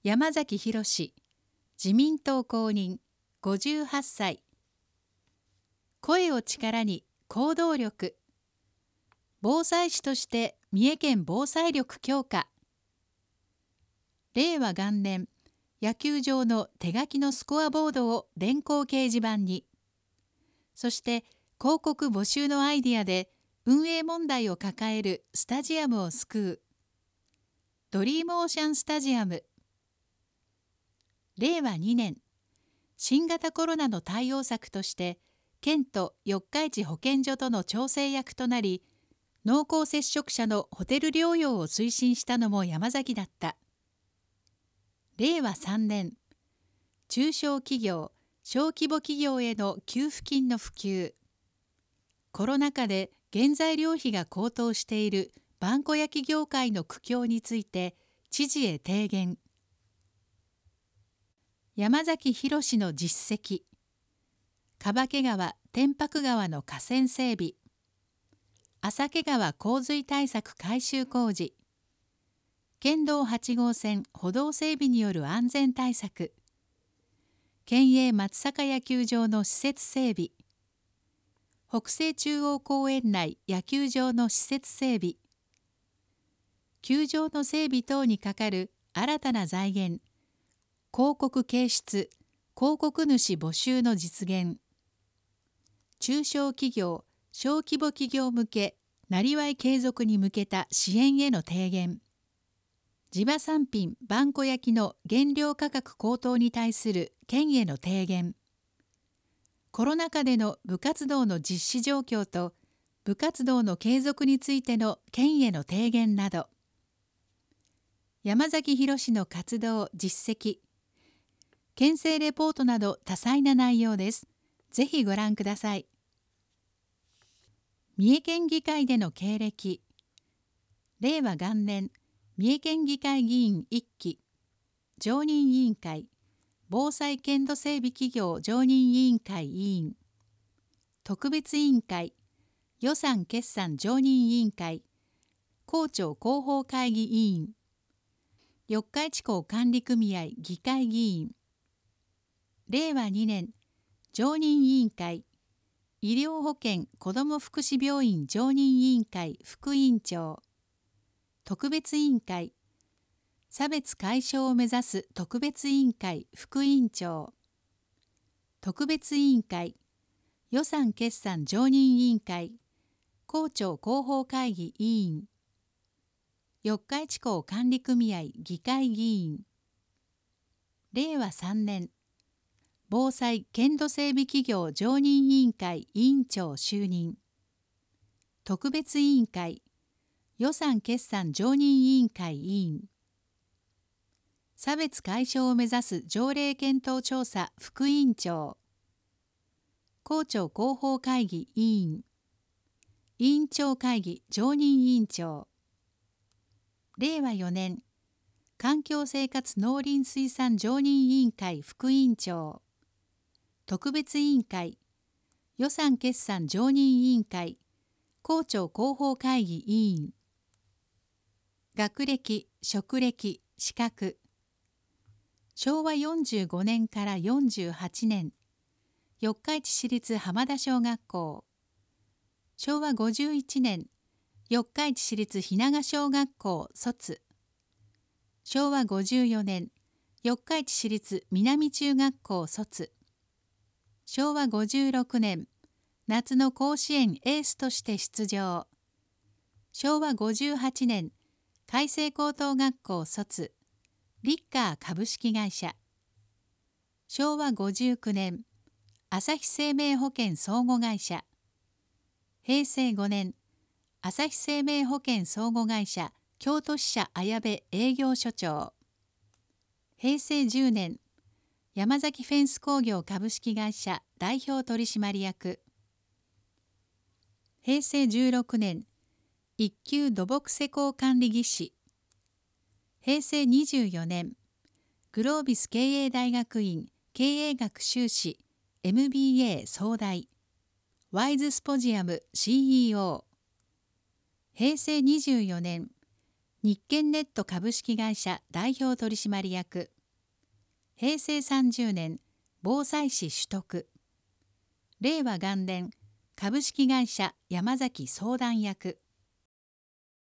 山崎宏、自民党公認、58歳。声を力に行動力。防災士として三重県防災力強化。令和元年、野球場の手書きのスコアボードを電光掲示板に。そして広告募集のアイディアで運営問題を抱えるスタジアムを救う。ドリームオーシャンスタジアム。令和2年、新型コロナの対応策として県と四日市保健所との調整役となり、濃厚接触者のホテル療養を推進したのも山崎だった。令和3年、中小企業、小規模企業への給付金の普及。コロナ禍で原材料費が高騰している萬古焼業界の苦境について知事へ提言。山崎宏の実績。蒲毛川、天白川の河川整備。朝毛川洪水対策改修工事。県道8号線歩道整備による安全対策。県営松坂野球場の施設整備。北西中央公園内野球場の施設整備。球場の整備等にかかる新たな財源。広告掲出、広告主募集の実現。中小企業、小規模企業向け、なりわい継続に向けた支援への提言。地場産品萬古焼の原料価格高騰に対する県への提言。コロナ禍での部活動の実施状況と部活動の継続についての県への提言など。山崎宏の活動実績。県政レポートなど多彩な内容です。ぜひご覧ください。三重県議会での経歴。令和元年、三重県議会議員1期。常任委員会。防災県土整備企業常任委員会委員。特別委員会。予算決算常任委員会。公庁広報会議委員。四日市港管理組合議会議員。令和2年、常任委員会。医療保険子ども福祉病院常任委員会副委員長。特別委員会。差別解消を目指す特別委員会副委員長。特別委員会。予算決算常任委員会。公庁広報会議委員。四日市港管理組合議会議員。令和3年、防災県土整備企業常任委員会委員長就任。特別委員会。予算決算常任委員会委員。差別解消を目指す条例検討調査副委員長。公庁広報会議委員。委員長会議常任委員長。令和4年、環境生活農林水産常任委員会副委員長。特別委員会。予算決算常任委員会。公庁広報会議委員。学歴、職歴、資格。昭和45年から48年、四日市市立浜田小学校。昭和51年、四日市市立日永小学校卒。昭和54年、四日市市立南中学校卒。昭和56年、夏の甲子園エースとして出場。昭和58年、開成高等学校卒。リッカー株式会社。昭和59年、朝日生命保険相互会社。平成5年、朝日生命保険相互会社京都支社綾部営業所長。平成10年、山崎フェンス工業株式会社代表取締役。平成16年、一級土木施工管理技師。平成24年、グロービス経営大学院経営学修士 MBA 総代。ワイズスポジアム CEO。平成24年、日建ネット株式会社代表取締役。 平成30年防災士取得。令和元年株式会社山崎相談役。